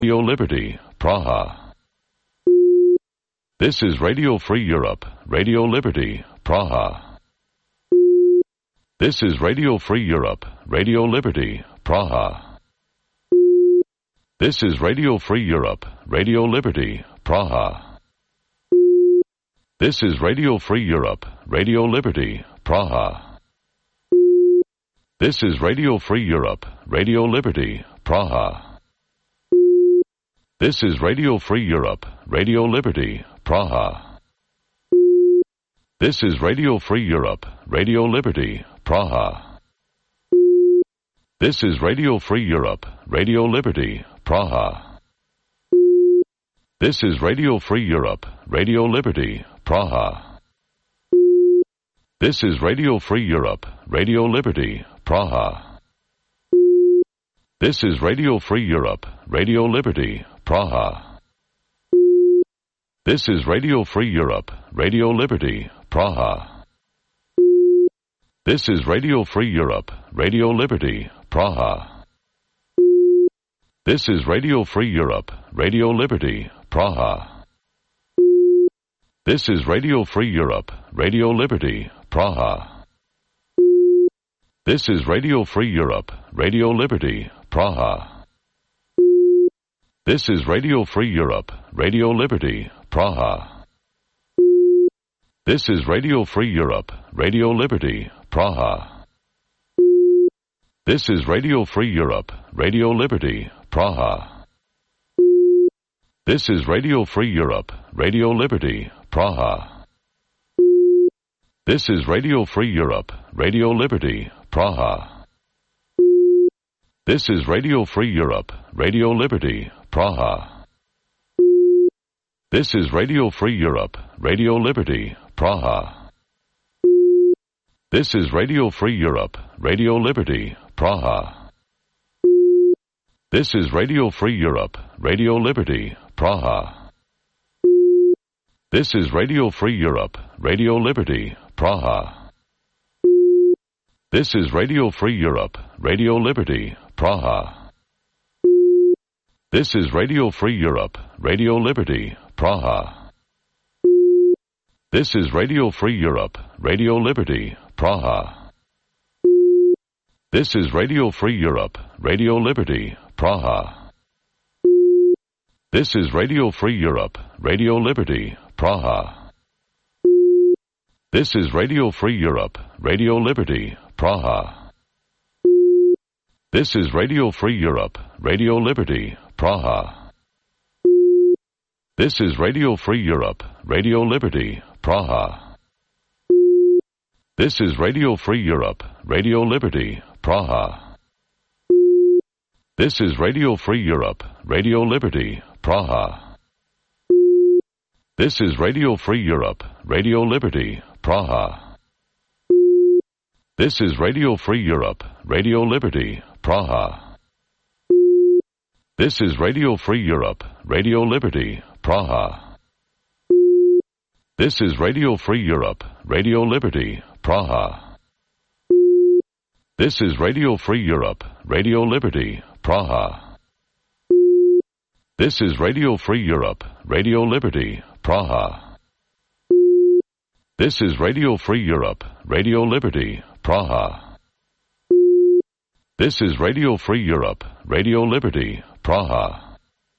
Radio Liberty, Praha. This is Radio Free Europe, Radio Liberty, Praha. This is Radio Free Europe, Radio Liberty, Praha. This is Radio Free Europe, Radio Liberty, Praha. This is Radio Free Europe, Radio Liberty, Praha. This is Radio Free Europe, Radio Liberty, Praha. This is Radio Free Europe, Radio Liberty, Praha. This is Radio Free Europe, Radio Liberty, Praha. This is Radio Free Europe, Radio Liberty, Praha. This is Radio Free Europe, Radio Liberty, Praha. This is Radio Free Europe, Radio Liberty, Praha. This is Radio Free Europe, Radio Liberty, Praha. This is Radio Free Europe, Radio Liberty, Praha. This is Radio Free Europe, Radio Liberty, Praha. This is Radio Free Europe, Radio Liberty, Praha. This is Radio Free Europe, Radio Liberty, Praha. This is Radio Free Europe, Radio Liberty, Praha. This is Radio Free Europe, Radio Liberty, Praha. This is Radio Free Europe, Radio Liberty, Praha. This is Radio Free Europe, Radio Liberty, Praha. This is Radio Free Europe, Radio Liberty, Praha. This is Radio Free Europe, Radio Liberty, Praha. This is Radio Free Europe, Radio Liberty, Praha. This is Radio Free Europe, Radio Liberty, Praha. This is Radio Free Europe, Radio Liberty, Praha. This is Radio Free Europe, Radio Liberty, Praha. This is Radio Free Europe, Radio Liberty, Praha. This is Radio Free Europe, Radio Liberty, Praha. This is Radio Free Europe, Radio Liberty, Praha. This is Radio Free Europe, Radio Liberty, Praha. This is Radio Free Europe, Radio Liberty, Praha. This is Radio Free Europe, Radio Liberty, Praha. This is Radio Free Europe, Radio Liberty, Praha. This is Radio Free Europe, Radio Liberty, Praha. This is Radio Free Europe, Radio Liberty, Praha. This is Radio Free Europe, Radio Liberty, Praha. This is Radio Free Europe, Radio Liberty, Praha. This is Radio Free Europe, Radio Liberty, Praha. This is Radio Free Europe, Radio Liberty, Praha. This is Radio Free Europe, Radio Liberty, Praha. This is Radio Free Europe, Radio Liberty, Praha. This is Radio Free Europe, Radio Liberty, Praha. This is Radio Free Europe, Radio Liberty, Praha. This is Radio Free Europe, Radio Liberty, Praha. This is Radio Free Europe, Radio Liberty, Praha.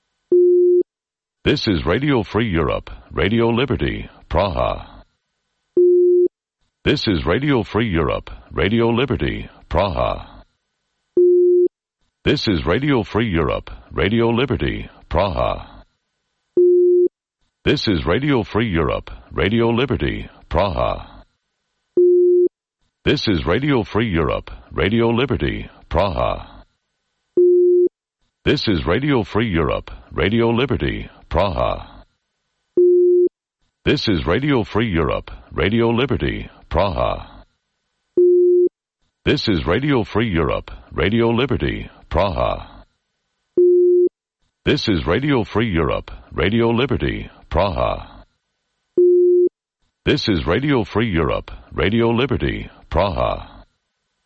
This is Radio Free Europe, Radio Liberty, Praha. This is Radio Free Europe, Radio Liberty, Praha. This is Radio Free Europe, Radio Liberty, Praha. This is Radio Free Europe, Radio Liberty, Praha. This is Radio Free Europe, Radio Liberty, Praha. This is Radio Free Europe, Radio Liberty, Praha. This is Radio Free Europe, Radio Liberty, Praha. This is Radio Free Europe, Radio Liberty, Praha. This is Radio Free Europe, Radio Liberty, Praha. This is Radio Free Europe, Radio Liberty, Praha.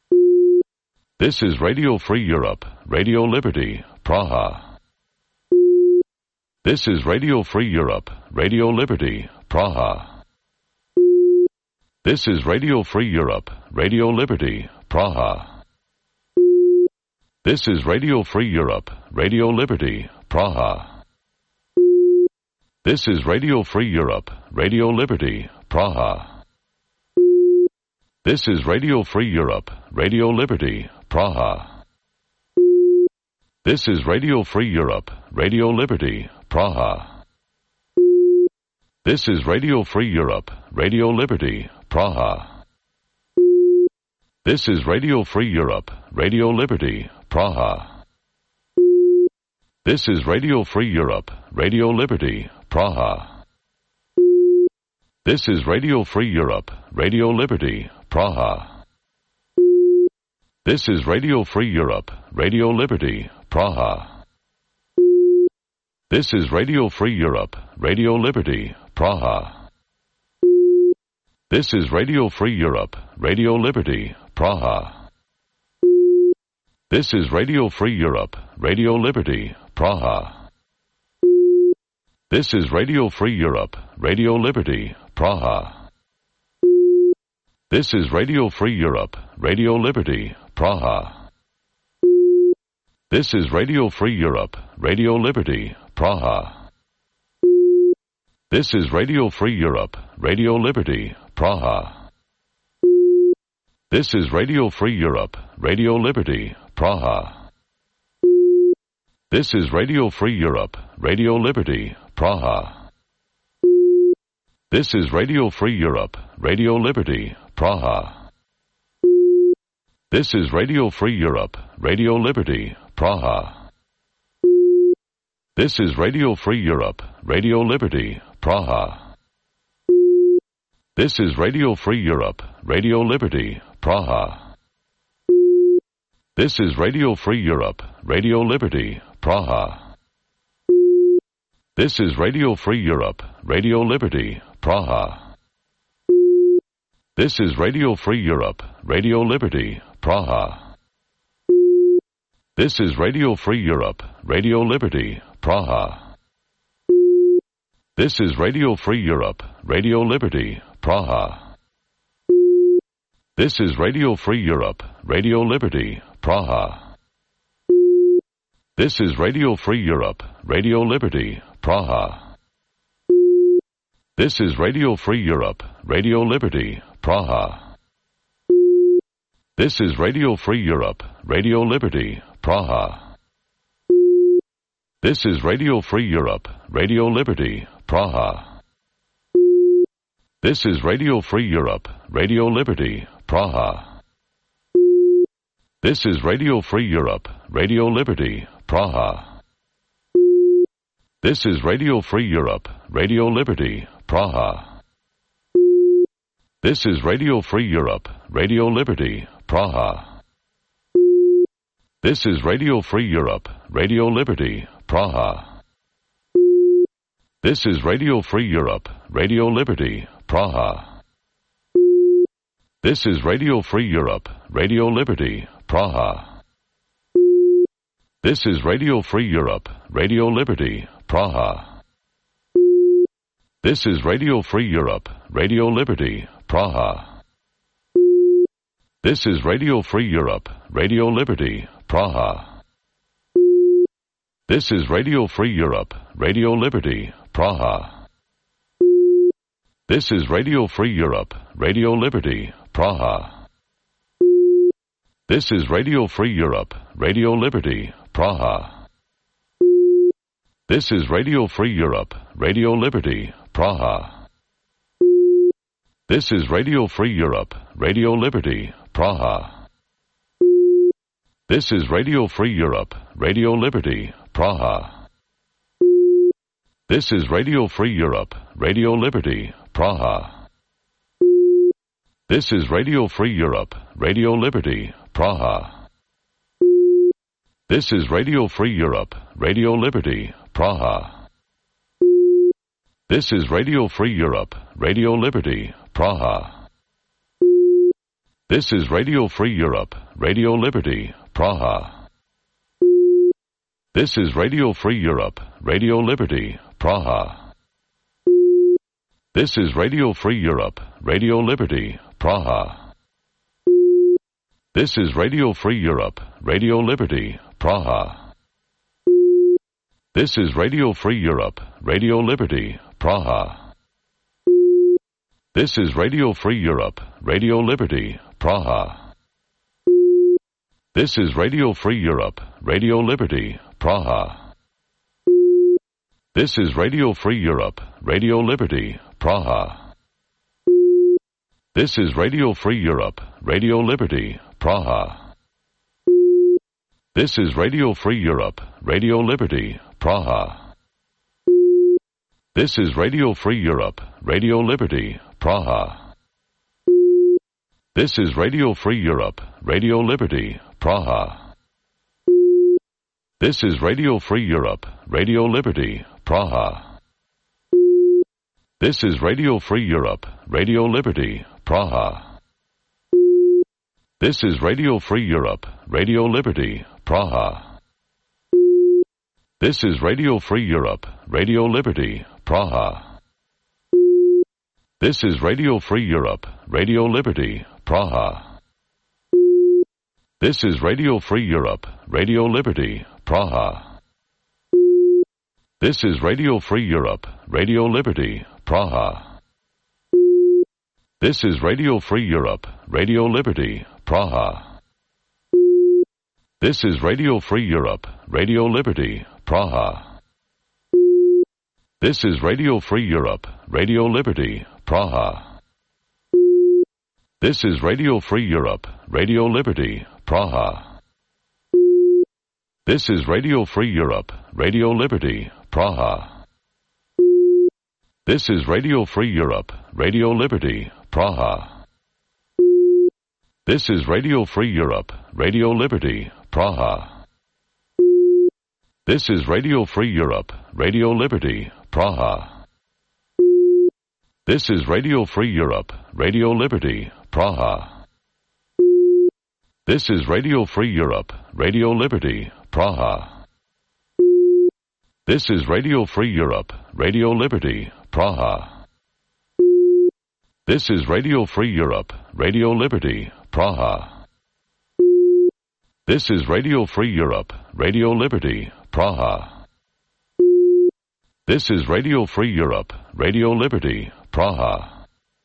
This is Radio Free Europe, Radio Liberty, Praha. This is Radio Free Europe, Radio Liberty, Praha. This is Radio Free Europe, Radio Liberty, Praha. This is Radio Free Europe, Radio Liberty, Praha. This is Radio Free Europe, Radio Liberty, Praha. This is Radio Free Europe, Radio Liberty, Praha. This is Radio Free Europe, Radio Liberty, Praha. This is Radio Free Europe, Radio Liberty, Praha. This is Radio Free Europe, Radio Liberty, Praha. This is Radio Free Europe, Radio Liberty, Praha. This is Radio Free Europe, Radio Liberty, Praha. This is Radio Free Europe, Radio Liberty, Praha. This is Radio Free Europe, Radio Liberty, Praha. This is Radio Free Europe, Radio Liberty, Praha. This is Radio Free Europe, Radio Liberty, Praha. This is Radio Free Europe, Radio Liberty, Praha. This is Radio Free Europe, Radio Liberty, Praha. This is Radio Free Europe, Radio Liberty, Praha. This is Radio Free Europe, Radio Liberty, Praha. This is Radio Free Europe, Radio Liberty, Praha. This is Radio Free Europe, Radio Liberty, Praha. This is Radio Free Europe, Radio Liberty, Praha. This is Radio Free Europe, Radio Liberty, Praha. This is Radio Free Europe, Radio Liberty, Praha. This is Radio Free Europe, Radio Liberty, Praha. This is Radio Free Europe, Radio Liberty, Praha. This is Radio Free Europe, Radio Liberty, Praha. This is Radio Free Europe, Radio Liberty, Praha. This is Radio Free Europe, Radio Liberty, Praha. This is Radio Free Europe, Radio Liberty, Praha. This is Radio Free Europe, Radio Liberty, Praha. This is Radio Free Europe, Radio Liberty, Praha. This is Radio Free Europe, Radio Liberty, Praha. This is Radio Free Europe, Radio Liberty, Praha. This is Radio Free Europe, Radio Liberty, Praha. This is Radio Free Europe, Radio Liberty, Praha. This is Radio Free Europe, Radio Liberty, Praha. This is Radio Free Europe, Radio Liberty, Praha. This is Radio Free Europe, Radio Liberty, Praha. This is Radio Free Europe, Radio Liberty, Praha. This is Radio Free Europe, Radio Liberty, Praha. This is Radio Free Europe, Radio Liberty, Praha. This is Radio Free Europe, Radio Liberty, Praha. This is Radio Free Europe, Radio Liberty, Praha. This is Radio Free Europe, Radio Liberty, Praha. This is Radio Free Europe, Radio Liberty, Praha. This is Radio Free Europe, Radio Liberty, Praha. This is Radio Free Europe, Radio Liberty, Praha. This is Radio Free Europe, Radio Liberty, Praha. This is Radio Free Europe, Radio Liberty, Praha. This is Radio Free Europe, Radio Liberty, Praha. This is Radio Free Europe, Radio Liberty, Praha. This is Radio Free Europe, Radio Liberty, Praha. This is Radio Free Europe, Radio Liberty, Praha. This is Radio Free Europe, Radio Liberty, Praha. This is Radio Free Europe, Radio Liberty, Praha. This is Radio Free Europe, Radio Liberty, Praha. This is Radio Free Europe, Radio Liberty, Praha. This is Radio Free Europe, Radio Liberty, Praha. This is Radio Free Europe, Radio Liberty, Praha. This is Radio Free Europe, Radio Liberty, Praha. This is Radio Free Europe, Radio Liberty, Praha. This is Radio Free Europe, Radio Liberty, Praha. This is Radio Free Europe, Radio Liberty, Praha. This is Radio Free Europe, Radio Liberty, Praha. This is Radio Free Europe, Radio Liberty, Praha. This is Radio Free Europe, Radio Liberty, Praha. This is Radio Free Europe, Radio Liberty, Praha. This is Radio Free Europe, Radio Liberty, Praha. This is Radio Free Europe, Radio Liberty, Praha. This is Radio Free Europe, Radio Liberty, Praha. This is Radio Free Europe, Radio Liberty, Praha. This is Radio Free Europe, Radio Liberty, Praha. This is Radio Free Europe, Radio Liberty, Praha. This is Radio Free Europe, Radio Liberty, Praha. This is Radio Free Europe, Radio Liberty, Praha. This is Radio Free Europe, Radio Liberty, Praha. This is Radio Free Europe, Radio Liberty, Praha. This is Radio Free Europe, Radio Liberty, Praha. This is Radio Free Europe, Radio Liberty, Praha. This is Radio Free Europe, Radio Liberty, Praha. This is Radio Free Europe, Radio Liberty, Praha. This is Radio Free Europe, Radio Liberty, Praha. This is Radio Free Europe, Radio Liberty, Praha. This is Radio Free Europe, Radio Liberty, Praha. This is Radio Free Europe, Radio Liberty, Praha. This is Radio Free Europe, Radio Liberty, Praha. This is Radio Free Europe, Radio Liberty, Praha.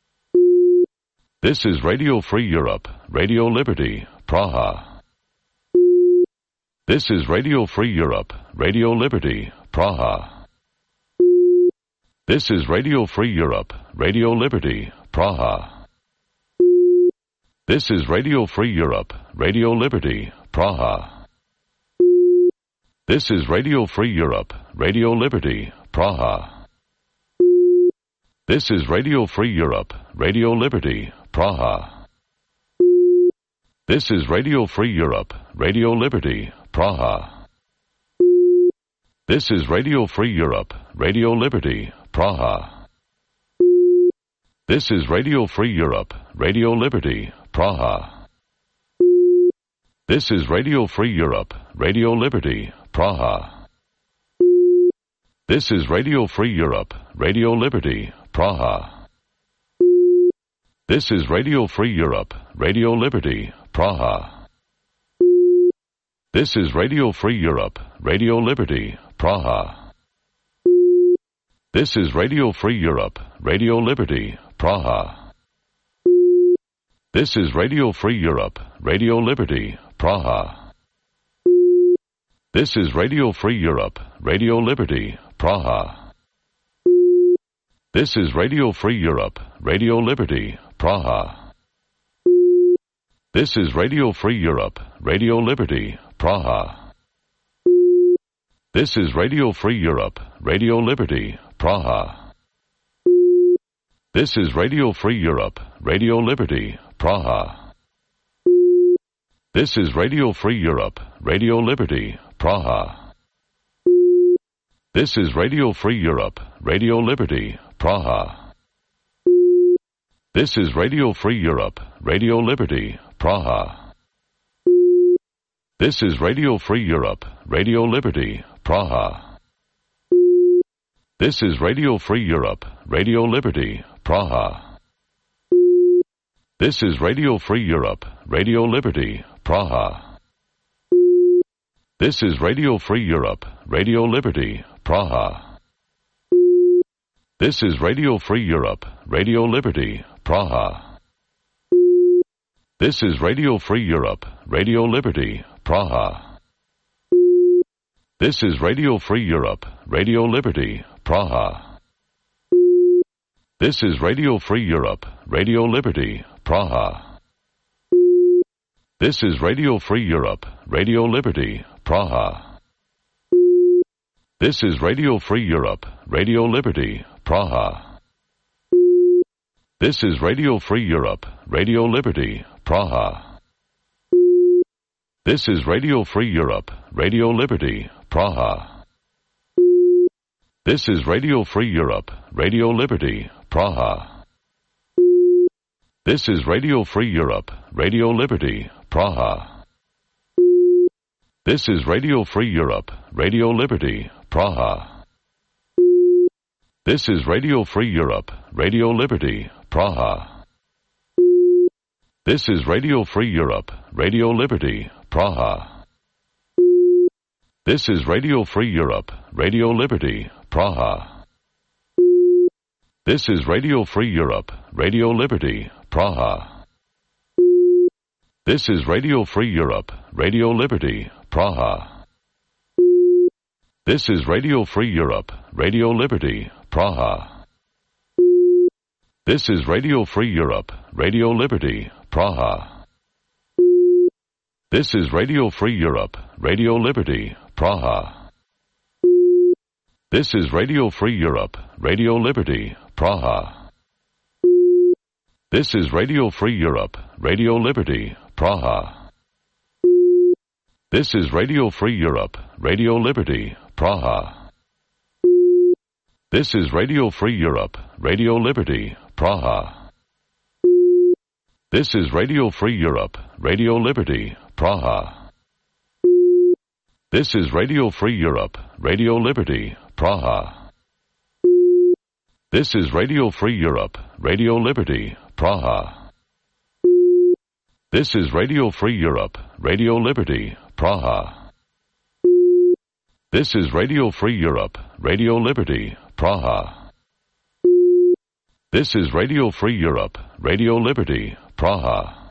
This is Radio Free Europe, Radio Liberty, Praha. This is Radio Free Europe, Radio Liberty, Praha. This is Radio Free Europe, Radio Liberty, Praha. This is Radio Free Europe, Radio Liberty, Praha. This is Radio Free Europe, Radio Liberty, Praha. This is Radio Free Europe, Radio Liberty, Praha. This is Radio Free Europe, Radio Liberty, Praha. This is Radio Free Europe, Radio Liberty, Praha. This is Radio Free Europe, Radio Liberty, Praha. This is Radio Free Europe, Radio Liberty, Praha. This is Radio Free Europe, Radio Liberty, Praha. This is Radio Free Europe, Radio Liberty, Praha. This is Radio Free Europe, Radio Liberty, Praha. This is Radio Free Europe, Radio Liberty, Praha. This is Radio Free Europe, Radio Liberty, Praha. This is Radio Free Europe, Radio Liberty, Praha. This is Radio Free Europe, Radio Liberty, Praha. This is Radio Free Europe, Radio Liberty, Praha. This is Radio Free Europe, Radio Liberty, Praha. This is Radio Free Europe, Radio Liberty, Praha. This is Radio Free Europe, Radio Liberty, Praha. This is Radio Free Europe, Radio Liberty, Praha. This is Radio Free Europe, Radio Liberty, Praha. This is Radio Free Europe, Radio Liberty, Praha. This is Radio Free Europe, Radio Liberty, Praha. This is Radio Free Europe, Radio Liberty, Praha. This is Radio Free Europe, Radio Liberty, Praha. This is Radio Free Europe, Radio Liberty, Praha. This is Radio Free Europe, Radio Liberty, Praha. This is Radio Free Europe, Radio Liberty, Praha. This is Radio Free Europe, Radio Liberty, Praha. This is Radio Free Europe, Radio Liberty, Praha. This is Radio Free Europe, Radio Liberty, Praha. This is Radio Free Europe, Radio Liberty, Praha. This is Radio Free Europe, Radio Liberty, Praha. This is Radio Free Europe, Radio Liberty, Praha. This is Radio Free Europe, Radio Liberty, Praha. This is Radio Free Europe, Radio Liberty, Praha. This is Radio Free Europe, Radio Liberty, Praha. This is Radio Free Europe, Radio Liberty, Praha. This is Radio Free Europe, Radio Liberty, Praha. This is Radio Free Europe, Radio Liberty, Praha. This is Radio Free Europe, Radio Liberty, Praha. This is Radio Free Europe, Radio Liberty, Praha. This is Radio Free Europe, Radio Liberty, Praha. This is Radio Free Europe, Radio Liberty, Praha. This is Radio Free Europe, Radio Liberty, Praha. This is Radio Free Europe, Radio Liberty, Praha. This is Radio Free Europe, Radio Liberty, Praha. This is Radio Free Europe, Radio Liberty, Praha. This is Radio Free Europe, Radio Liberty, Praha. This is Radio Free Europe, Radio Liberty, Praha. This is Radio Free Europe, Radio Liberty, Praha. This is Radio Free Europe, Radio Liberty, Praha. This is Radio Free Europe, Radio Liberty, Praha. This is Radio Free Europe, Radio Liberty, Praha.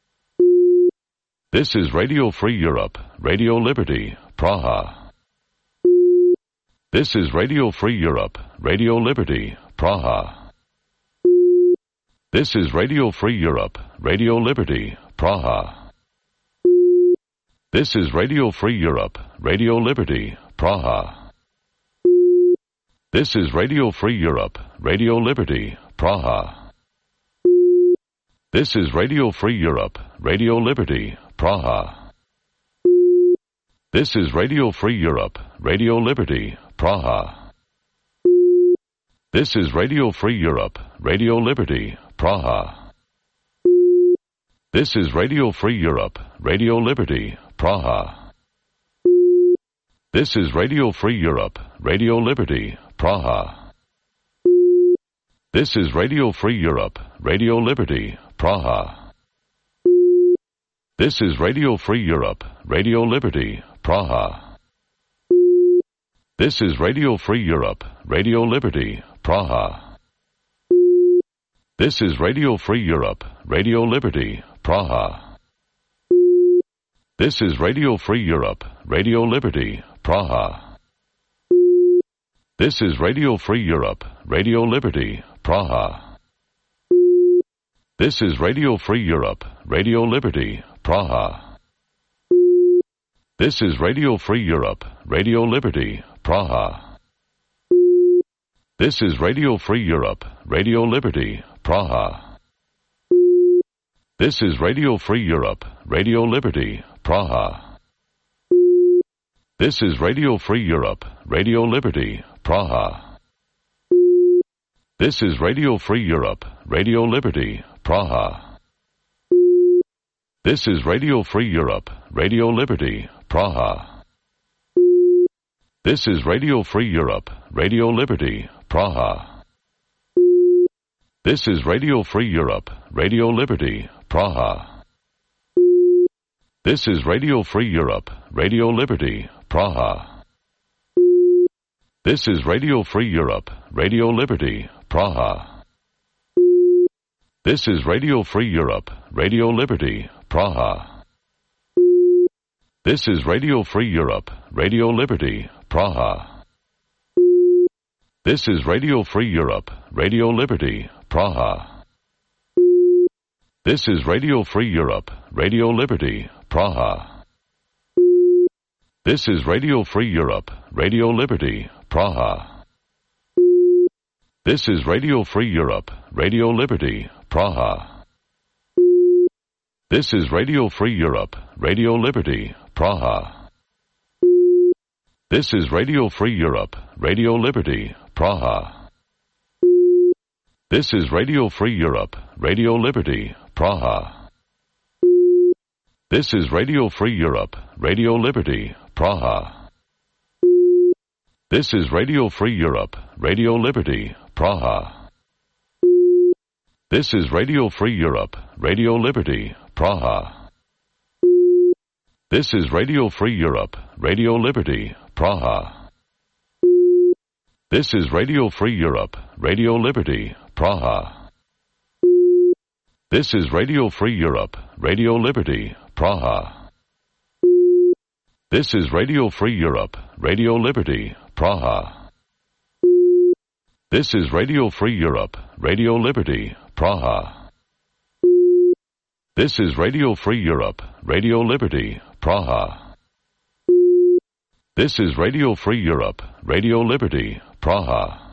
This is Radio Free Europe, Radio Liberty, Praha. This is Radio Free Europe, Radio Liberty, Praha. This is Radio Free Europe, Radio Liberty, Praha. This is Radio Free Europe, Radio Liberty, Praha. This is Radio Free Europe, Radio Liberty, Praha. This is Radio Free Europe, Radio Liberty, Praha. This is Radio Free Europe, Radio Liberty, Praha. This is Radio Free Europe, Radio Liberty, Praha. This is Radio Free Europe, Radio Liberty, Praha. This is Radio Free Europe, Radio Liberty, Praha. This is Radio Free Europe, Radio Liberty, Praha. This is Radio Free Europe, Radio Liberty, Praha. This is Radio Free Europe, Radio Liberty, Praha. This is Radio Free Europe, Radio Liberty, Praha. This is Radio Free Europe, Radio Liberty, Praha. This is Radio Free Europe, Radio Liberty, Praha. This is Radio Free Europe, Radio Liberty, Praha. This is Radio Free Europe, Radio Liberty, Praha. This is Radio Free Europe, Radio Liberty, Praha. This is Radio Free Europe, Radio Liberty, Praha. This is Radio Free Europe, Radio Liberty, Praha. This is Radio Free Europe, Radio Liberty, Praha. This is Radio Free Europe, Radio Liberty, Praha. This is Radio Free Europe, Radio Liberty, Praha. This is Radio Free Europe, Radio Liberty, Praha. This is Radio Free Europe, Radio Liberty, Praha. This is Radio Free Europe, Radio Liberty, Praha. This is Radio Free Europe, Radio Liberty, Praha. This is Radio Free Europe, Radio Liberty, Praha. This is Radio Free Europe, Radio Liberty, Praha. This is Radio Free Europe, Radio Liberty, Praha. This is Radio Free Europe, Radio Liberty, Praha. This is Radio Free Europe, Radio Liberty, Praha. This is Radio Free Europe, Radio Liberty, Praha. This is Radio Free Europe, Radio Liberty, Praha. This is Radio Free Europe, Radio Liberty, Praha. This is Radio Free Europe, Radio Liberty, Praha. This is Radio Free Europe, Radio Liberty, Praha. This is Radio Free Europe, Radio Liberty, Praha. This is Radio Free Europe, Radio Liberty, Praha. This is Radio Free Europe, Radio Liberty, Praha. This is Radio Free Europe, Radio Liberty, Praha. This is Radio Free Europe, Radio Liberty, Praha. This is Radio Free Europe, Radio Liberty, Praha. This is Radio Free Europe, Radio Liberty, Praha. This is Radio Free Europe, Radio Liberty, Praha.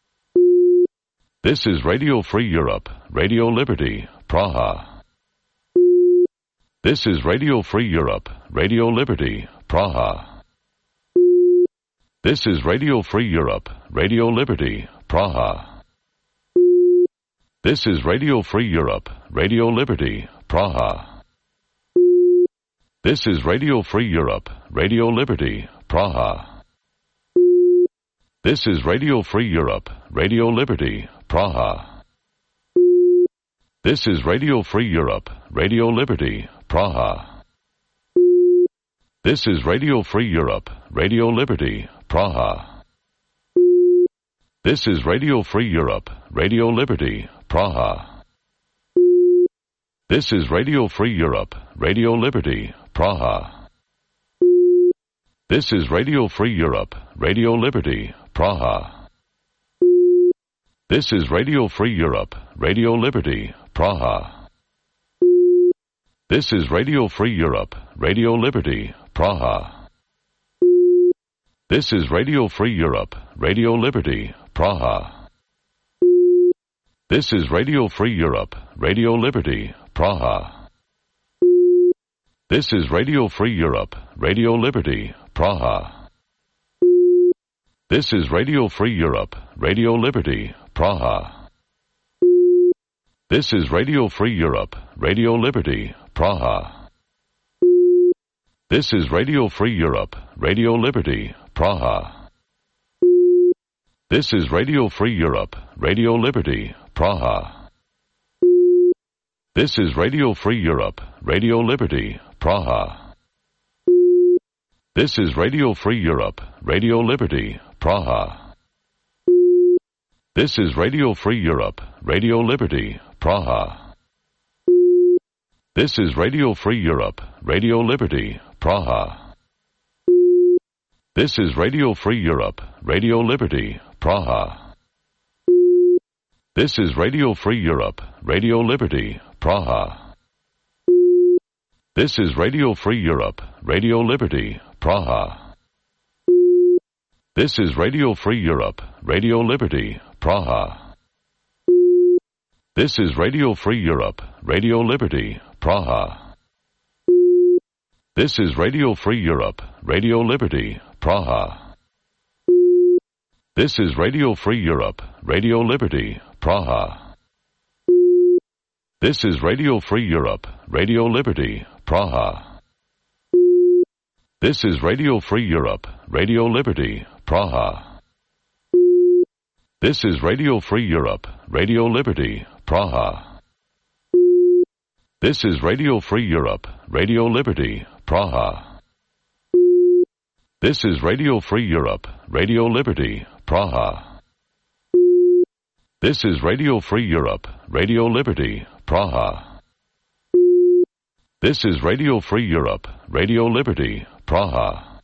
This is Radio Free Europe, Radio Liberty, Praha. This is Radio Free Europe, Radio Liberty, Praha. This is Radio Free Europe, Radio Liberty, Praha. This is Radio Free Europe, Radio Liberty, Praha. This is Radio Free Europe, Radio Liberty, Praha. This is Radio Free Europe, Radio Liberty, Praha. This is Radio Free Europe, Radio Liberty, Praha. This is Radio Free Europe, Radio Liberty, Praha. This is Radio Free Europe, Radio Liberty, Praha. This is Radio Free Europe, Radio Liberty, Praha. This is Radio Free Europe, Radio Liberty, Praha. This is Radio Free Europe, Radio Liberty, Praha. This is Radio Free Europe, Radio Liberty, Praha. This is Radio Free Europe, Radio Liberty, Praha. This is Radio Free Europe, Radio Liberty, Praha. This is Radio Free Europe, Radio Liberty, Praha. This is Radio Free Europe, Radio Liberty, Praha. This is Radio Free Europe, Radio Liberty, Praha. This is Radio Free Europe, Radio Liberty, Praha. This is Radio Free Europe, Radio Liberty, Praha. This is Radio Free Europe, Radio Liberty, Praha. This is Radio Free Europe, Radio Liberty, Praha. This is Radio Free Europe, Radio Liberty, Praha. This is Radio Free Europe, Radio Liberty, Praha. This is Radio Free Europe, Radio Liberty, Praha. This is Radio Free Europe, Radio Liberty, Praha. This is Radio Free Europe, Radio Liberty, Praha. This is Radio Free Europe, Radio Liberty, Praha. This is Radio Free Europe, Radio Liberty, Praha. This is Radio Free Europe, Radio Liberty, Praha. This is Radio Free Europe, Radio Liberty, Praha. This is Radio Free Europe, Radio Liberty, Praha. This is Radio Free Europe, Radio Liberty, Praha. This is Radio Free Europe, Radio Liberty, Praha. This is Radio Free Europe, Radio Liberty, Praha. This is Radio Free Europe, Radio Liberty, Praha. This is Radio Free Europe, Radio Liberty, Praha. This is Radio Free Europe, Radio Liberty, Praha.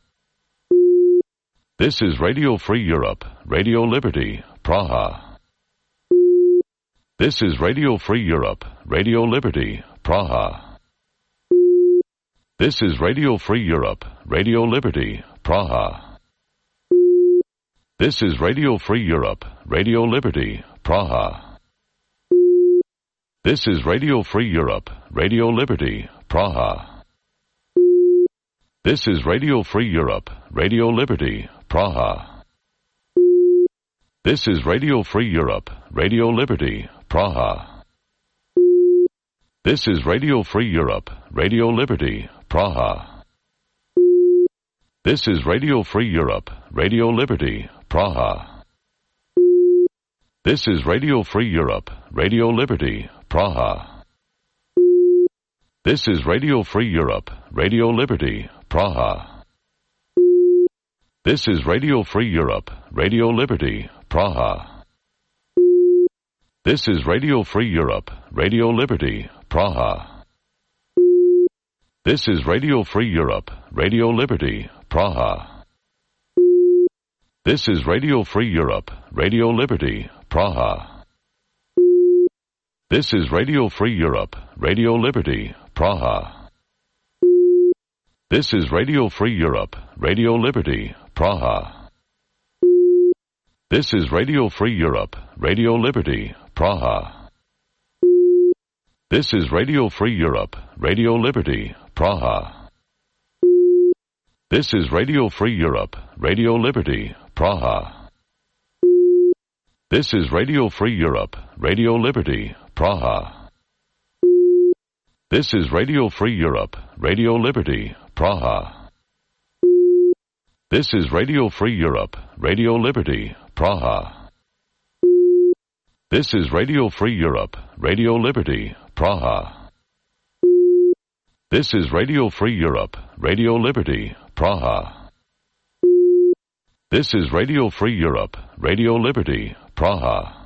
This is Radio Free Europe, Radio Liberty, Praha. This is Radio Free Europe, Radio Liberty, Praha. This is Radio Free Europe, Radio Liberty, Praha. This is Radio Free Europe, Radio Liberty, Praha. This is Radio Free Europe, Radio Liberty, Praha. This is Radio Free Europe, Radio Liberty, Praha. This is Radio Free Europe, Radio Liberty, Praha. This is Radio Free Europe, Radio Liberty, Praha. This is Radio Free Europe, Radio Liberty, Praha. This is Radio Free Europe, Radio Liberty, Praha. This is Radio Free Europe, Radio Liberty, Praha. This is Radio Free Europe, Radio Liberty, Praha. This is Radio Free Europe, Radio Liberty, Praha. This is Radio Free Europe, Radio Liberty, Praha. This is Radio Free Europe, Radio Liberty, Praha. This is Radio Free Europe, Radio Liberty, Praha. This is Radio Free Europe, Radio Liberty, Praha. This is Radio Free Europe, Radio Liberty, Praha. This is Radio Free Europe, Radio Liberty, Praha. This is Radio Free Europe, Radio Liberty, Praha. This is Radio Free Europe, Radio Liberty, Praha. This is Radio Free Europe, Radio Liberty, Praha. This is Radio Free Europe, Radio Liberty, Praha. This is Radio Free Europe, Radio Liberty, Praha. This is Radio Free Europe, Radio Liberty, Praha. This is Radio Free Europe, Radio Liberty, Praha.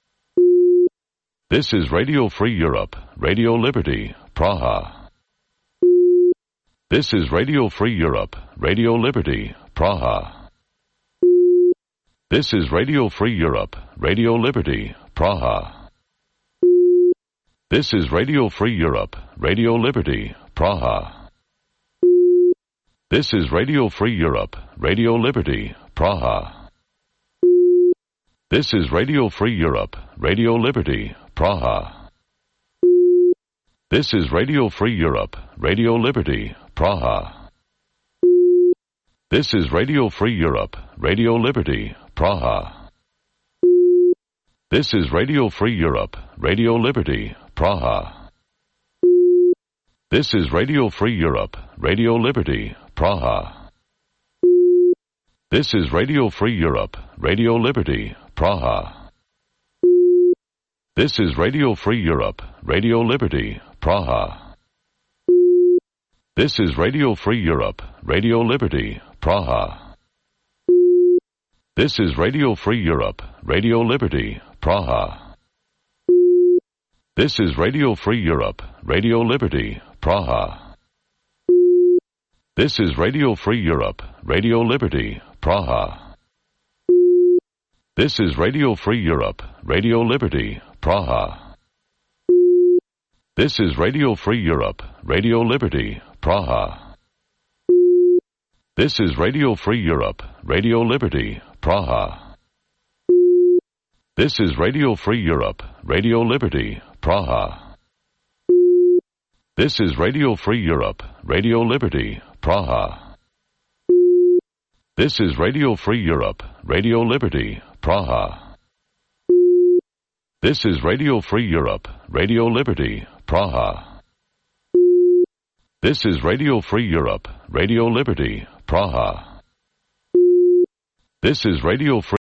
This is Radio Free Europe, Radio Liberty, Praha. This is Radio Free Europe, Radio Liberty, Praha. This is Radio Free Europe, Radio Liberty, Praha. This is Radio Free Europe, Radio Liberty, Praha. This is Radio Free Europe, Radio Liberty, Praha. This is Radio Free Europe, Radio Liberty, Praha. This is Radio Free Europe, Radio Liberty, Praha. This is Radio Free Europe, Radio Liberty, Praha. This is Radio Free Europe, Radio Liberty, Praha. This is Radio Free Europe, Radio Liberty, Praha. This is Radio Free Europe, Radio Liberty, Praha. This is Radio Free Europe, Radio Liberty, Praha. This is Radio Free Europe, Radio Liberty, Praha. This is Radio Free Europe, Radio Liberty, Praha. This is Radio Free Europe, Radio Liberty, Praha. This is Radio Free Europe, Radio Liberty, Praha. This is Radio Free Europe, Radio Liberty, Praha. This is Radio Free Europe, Radio Liberty, Praha. This is Radio Free Europe, Radio Liberty, Praha. This is Radio Free Europe, Radio Liberty, Praha. This is Radio Free Europe, Radio Liberty, Praha. This is Radio Free Europe, Radio Liberty, Praha. This is Radio Free Europe, Radio Liberty, Praha. This is Radio Free Europe, Radio Liberty, Praha. This is Radio Free